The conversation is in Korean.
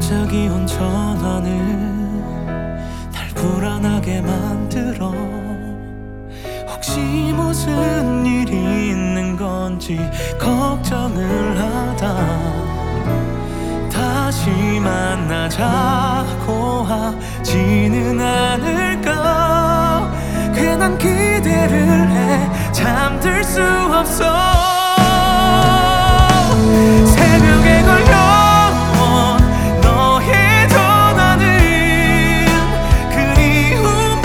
갑자기 온 전화는 날 불안하게 만들어. 혹시 무슨 일이 있는 건지 걱정을 하다 다시 만나자고 하지는 않을까. 괜한 기대를 해 잠들 수 없어.